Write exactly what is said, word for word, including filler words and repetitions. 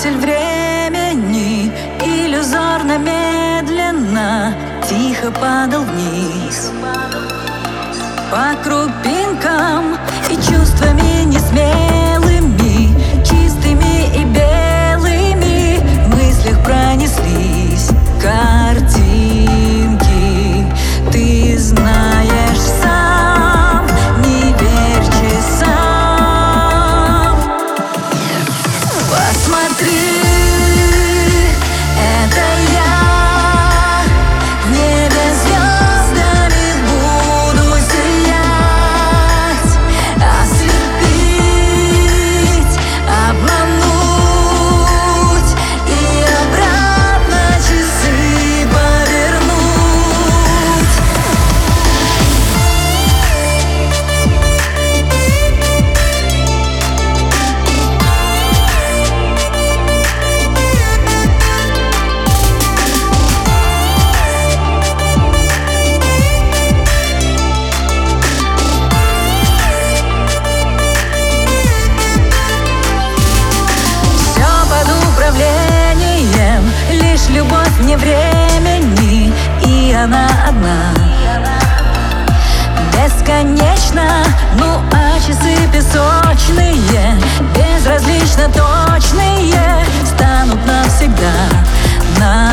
Двигатель времени иллюзорно медленно тихо падал вниз по крупинкам и чувствами несмелыми, чистыми и белыми в мыслях пронеслись картинки. Ты знаешь сам, не верь часам. Посмотри, это я в небе звездами буду сиять, ослепить, обмануть и обратно часы повернуть. Лишь любовь вне времени, и она одна, бесконечно. Ну а часы песочные, безразлично точные, станут навсегда.